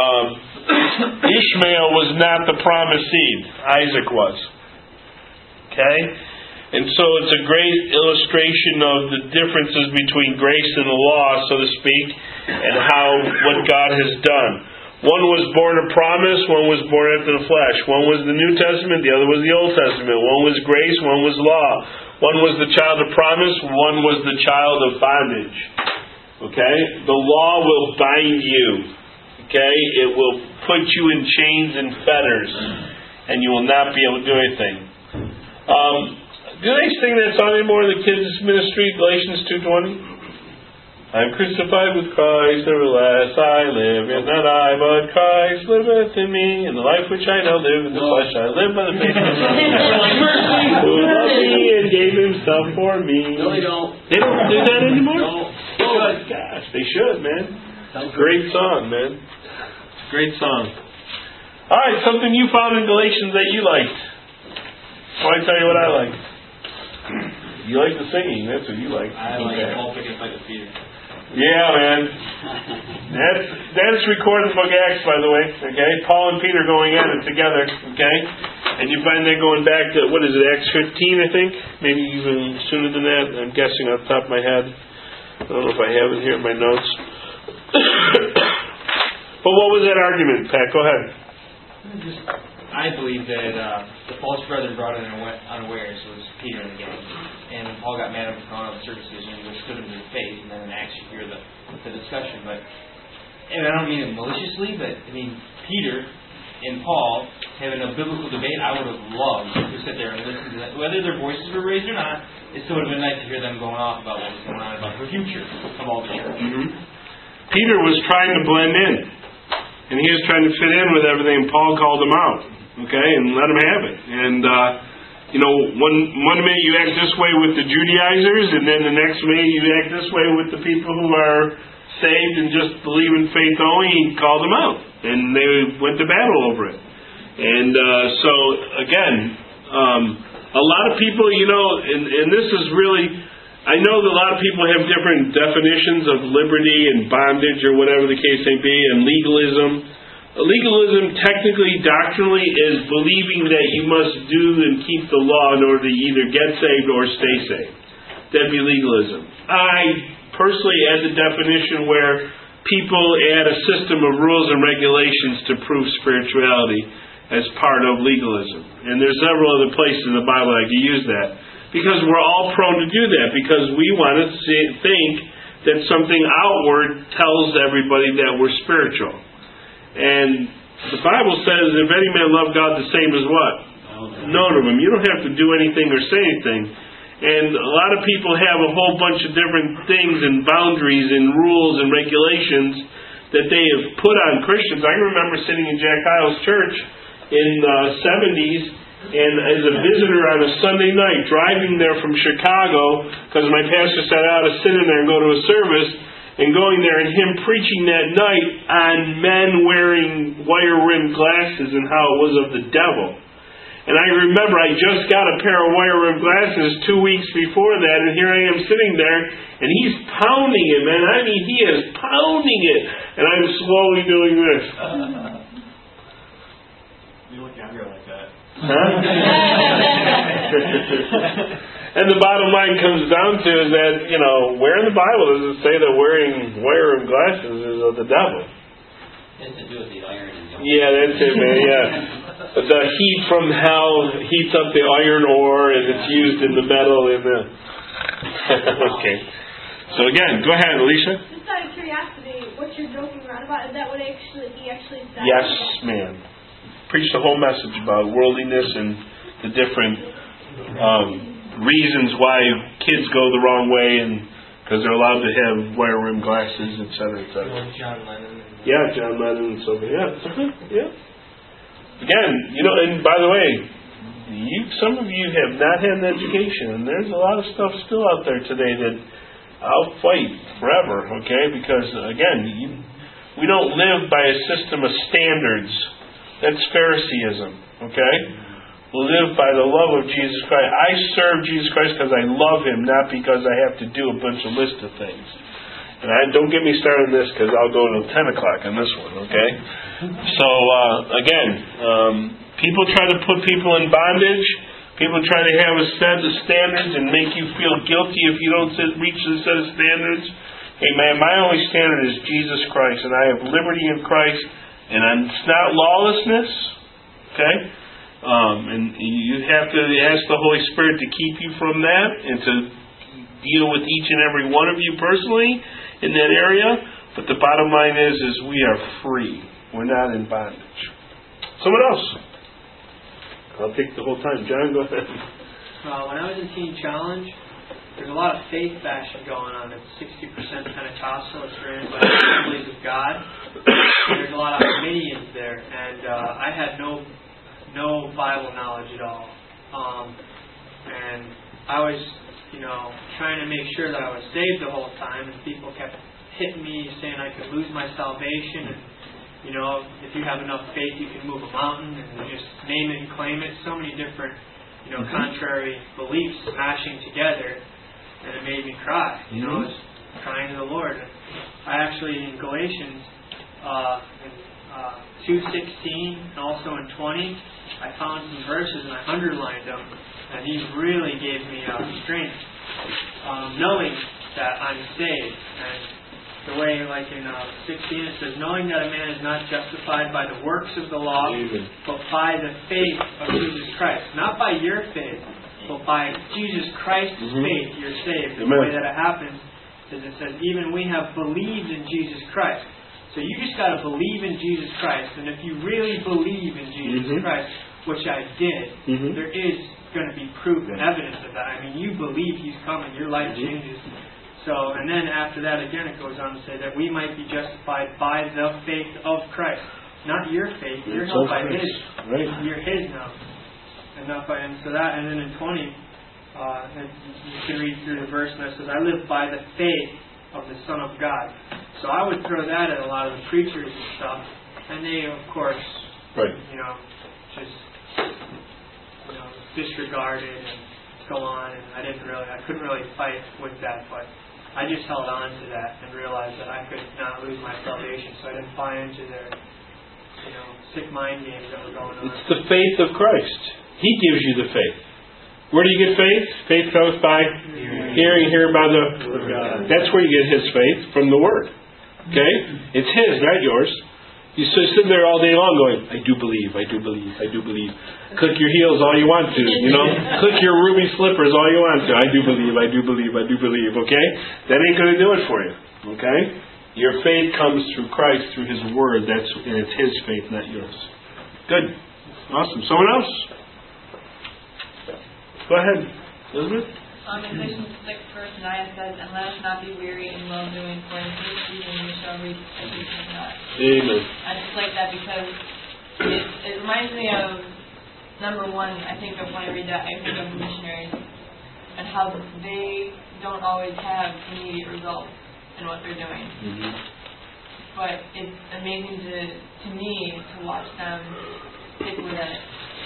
Ishmael was not the promised seed. Isaac was. Okay? And so it's a great illustration of the differences between grace and the law, so to speak, and what God has done. One was born of promise, one was born after the flesh. One was the New Testament, the other was the Old Testament. One was grace, one was law. One was the child of promise, one was the child of bondage. Okay? The law will bind you. Okay? It will put you in chains and fetters, and you will not be able to do anything. Do they sing that song anymore in the kids' ministry, Galatians 2:20? I'm crucified with Christ, nevertheless I live, yet not I, but Christ liveth in me, and the life which I now live in the flesh I live by the faith of the Son, who loved me and gave himself for me. No, they don't. They don't do that anymore? No. Gosh, they should, man. It's a great song, man. Great song. All right, something you found in Galatians that you liked. Well, I tell you what I liked. You like the singing. That's what you like. I like Paul picking a fight with Peter. Yeah, man. That's recorded in the book of Acts, by the way. Okay, Paul and Peter going at it together. Okay, and you find that going back to what is it, Acts 15, I think, maybe even sooner than that. I'm guessing off the top of my head. I don't know if I have it here in my notes. But what was that argument, Pat? Go ahead. I believe that the false brethren brought in unawares was Peter and the gang. And Paul got mad at him for calling out the circumcision, which stood him to his face, and then in Acts you hear the discussion. But, and I don't mean it maliciously, but I mean, Peter and Paul having a biblical debate, I would have loved to sit there and listen to that. Whether their voices were raised or not, it still would have been nice to hear them going off about what was going on, about the future of all the church. Mm-hmm. Peter was trying to blend in, and he was trying to fit in with everything. Paul called him out, okay, and let him have it. And, one minute you act this way with the Judaizers, and then the next minute you act this way with the people who are saved and just believe in faith only. He called them out, and they went to battle over it. And so, again, a lot of people, and this is really, I know that a lot of people have different definitions of liberty and bondage or whatever the case may be, and legalism. Legalism, technically, doctrinally, is believing that you must do and keep the law in order to either get saved or stay saved. That'd be legalism. I personally add the definition where people add a system of rules and regulations to prove spirituality as part of legalism. And there's several other places in the Bible I could use that. Because we're all prone to do that, because we want to think that something outward tells everybody that we're spiritual. And the Bible says, if any man love God, the same as what? Known of him. You don't have to do anything or say anything. And a lot of people have a whole bunch of different things and boundaries and rules and regulations that they have put on Christians. I remember sitting in Jack Hyles Church in the 70s, and as a visitor on a Sunday night, driving there from Chicago, because my pastor said I ought to sit in there and go to a service, and going there and him preaching that night on men wearing wire-rimmed glasses and how it was of the devil. And I remember I just got a pair of wire-rimmed glasses 2 weeks before that, and here I am sitting there, and he's pounding it, man. I mean, he is pounding it, and I'm slowly doing this. You look younger like that. Huh? And the bottom line comes down to is that, where in the Bible does it say that wearing wire-rimmed glasses is of the devil? It's to do with the iron. Yeah, that's it, man, yeah. The heat from hell heats up the iron ore, and it's used in the metal in the... Okay. So again, go ahead, Alicia. Just out of curiosity, what you're joking around about, is that what he actually said? Yes, ma'am. Preached the whole message about worldliness and the different reasons why kids go the wrong way, and because they're allowed to have wire-rimmed glasses, etc., etc. John Lennon. Yeah, John Lennon and so forth. Yeah. Again, and by the way, some of you have not had an education, and there's a lot of stuff still out there today that I'll fight forever, okay? Because, again, we don't live by a system of standards. That's Phariseeism, okay? We live by the love of Jesus Christ. I serve Jesus Christ because I love Him, not because I have to do a bunch of list of things. And don't get me started on this, because I'll go till 10 o'clock on this one, okay? So, again, people try to put people in bondage. People try to have a set of standards and make you feel guilty if you don't reach the set of standards. Hey, man, my only standard is Jesus Christ, and I have liberty in Christ, and it's not lawlessness, okay? And you have to ask the Holy Spirit to keep you from that and to deal with each and every one of you personally in that area. But the bottom line is we are free. We're not in bondage. Someone else. I'll take the whole time. John, go ahead. When I was in Teen Challenge, there's a lot of faith bashing going on. It's 60% Pentecostal. It's ran by the Assemblies of God. There's a lot of Arminians there, and I had no Bible knowledge at all. And I was, trying to make sure that I was saved the whole time, and people kept hitting me, saying I could lose my salvation, and you know, if you have enough faith, you can move a mountain, and just name it and claim it. So many different, you know, contrary beliefs smashing together, and it made me cry. You know, I was crying to the Lord. And I actually, in Galatians 2:16 and also in 20, I found some verses and I underlined them, and these really gave me strength, knowing that I'm saved. And the way, like in 16, it says, knowing that a man is not justified by the works of the law, but by the faith of Jesus Christ. Not by your faith, but by Jesus Christ's faith, you're saved. And the way that it happens is it says, even we have believed in Jesus Christ. So you just got to believe in Jesus Christ. And if you really believe in Jesus Christ, which I did, there is going to be proof and evidence of that. I mean, you believe He's coming, your life changes. So, and then after that, again, it goes on to say that we might be justified by the faith of Christ. Not your faith, you're held by His. Right. You're His now. And so that, and then in 20, you can read through the verse, and it says, I live by the faith of the Son of God. So I would throw that at a lot of the preachers and stuff, and they, of course, you know, just, you know, disregard it and go on, and I couldn't really fight with that, but I just held on to that and realized that I could not lose my salvation, so I didn't buy into their, you know, sick mind games that were going on. It's the faith of Christ. He gives you the faith. Where do you get faith? Faith comes by hearing by the Word of God. That's where you get His faith, from the Word. Okay? It's His, not yours. You sit there all day long going, I do believe, I do believe, I do believe. Click your heels all you want to, you know. Click your ruby slippers all you want to. I do believe, I do believe, I do believe, okay? That ain't going to do it for you, okay? Your faith comes through Christ, through His Word. And it's His faith, not yours. Good. Awesome. Someone else? Go ahead. Elizabeth? In Galatians 6, verse 9 says, and let us not be weary in well-doing, for in due season we shall reap if we faint not. Amen. I just like that because it reminds me of, number one, I think of when I read that, I think of missionaries and how they don't always have immediate results in what they're doing. But it's amazing to me to watch them stick with it,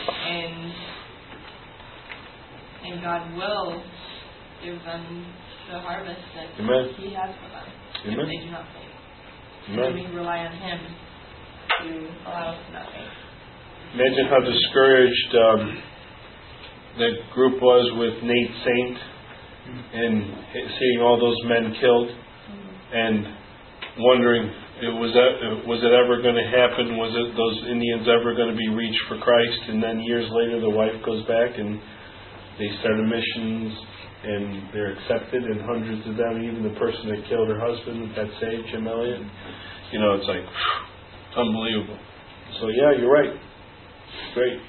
and God will give them the harvest that He has for them if they do not faith. And we rely on Him to allow us to not faith. Imagine how discouraged that group was with Nate Saint and seeing all those men killed and wondering, was it ever going to happen? Was it those Indians ever going to be reached for Christ? And then years later the wife goes back and they start a mission and they're accepted, and hundreds of them, even the person that killed her husband, got saved, Jim Elliott. You know, it's like, unbelievable. So yeah, you're right. Great.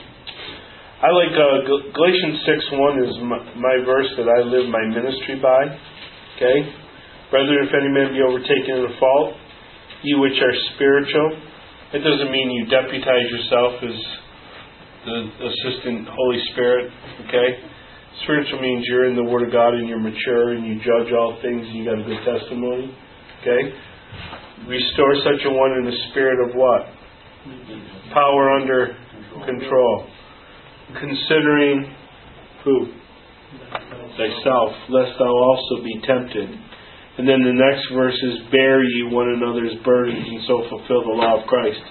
I like Galatians 6:1 is my verse that I live my ministry by. Okay? Brethren, if any man be overtaken in a fault, you which are spiritual. It doesn't mean you deputize yourself as the assistant Holy Spirit. Okay? Spiritual means you're in the Word of God and you're mature and you judge all things and you got a good testimony. Okay? Restore such a one in the spirit of what? Power under control. Considering who? Thyself, lest thou also be tempted. And then the next verse is, bear ye one another's burdens and so fulfill the law of Christ.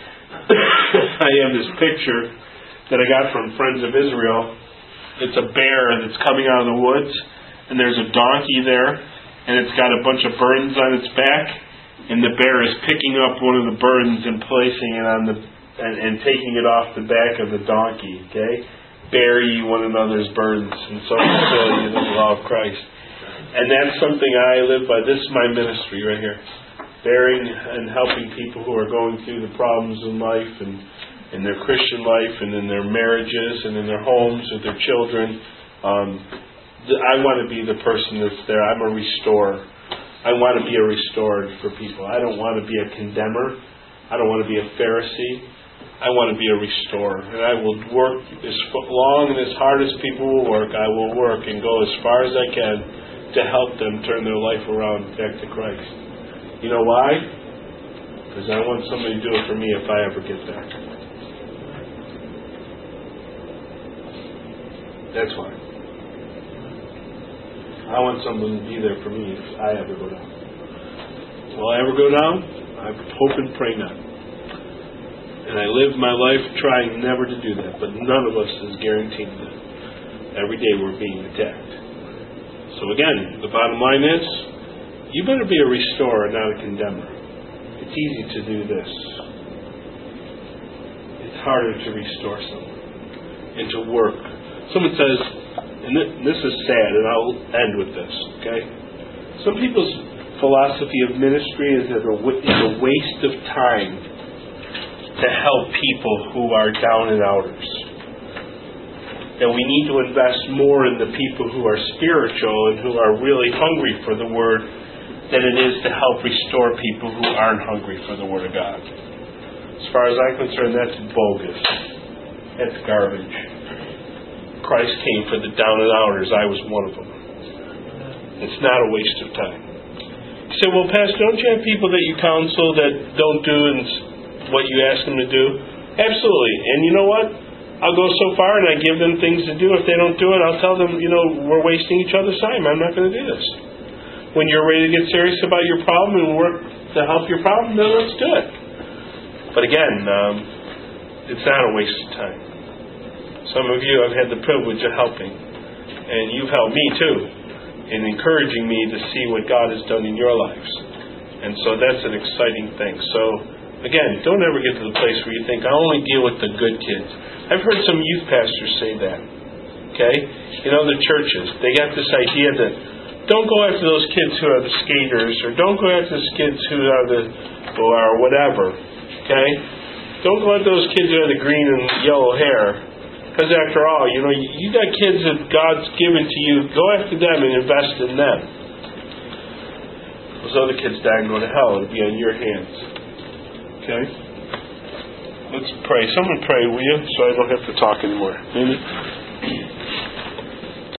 I have this picture that I got from Friends of Israel. It's a bear that's coming out of the woods, and there's a donkey there, and it's got a bunch of burdens on its back, and the bear is picking up one of the burdens and placing it on and taking it off the back of the donkey. Okay, bear ye one another's burdens, and so fulfill ye the law of Christ. And that's something I live by. This is my ministry right here, bearing and helping people who are going through the problems in life and in their Christian life and in their marriages and in their homes with their children. I want to be the person that's there. I'm a restorer. I want to be a restorer for people. I don't want to be a condemner. I don't want to be a Pharisee. I want to be a restorer. And I will work as long and as hard as people will work. I will work and go as far as I can to help them turn their life around back to Christ. You know why? Because I want somebody to do it for me if I ever get there. That's why. I want someone to be there for me if I ever go down. Will I ever go down? I hope and pray not. And I live my life trying never to do that, but none of us is guaranteed that. Every day we're being attacked. So again, the bottom line is, you better be a restorer, not a condemner. It's easy to do this. It's harder to restore someone and to work. Someone says, and this is sad, and I'll end with this, okay? Some people's philosophy of ministry is that it's a waste of time to help people who are down and outers. That we need to invest more in the people who are spiritual and who are really hungry for the Word than it is to help restore people who aren't hungry for the Word of God. As far as I'm concerned, that's bogus. That's garbage. Christ came for the down and outers. I was one of them. It's not a waste of time. You say, well, Pastor, don't you have people that you counsel that don't do what you ask them to do? Absolutely. And you know what? I'll go so far and I give them things to do. If they don't do it, I'll tell them, we're wasting each other's time. I'm not going to do this. When you're ready to get serious about your problem and work to help your problem, then let's do it. But again, it's not a waste of time. Some of you have had the privilege of helping, and you've helped me too, in encouraging me to see what God has done in your lives. And so that's an exciting thing. So, again, don't ever get to the place where you think, I only deal with the good kids. I've heard some youth pastors say that. Okay? The churches, they got this idea that don't go after those kids who are the skaters, or don't go after those kids who are whatever. Okay? Don't go after those kids who have the green and yellow hair. Because after all, you got kids that God's given to you. Go after them and invest in them. Those other kids die and go to hell. It'll be on your hands. Okay? Let's pray. Someone pray, will you? So I don't have to talk anymore. Amen.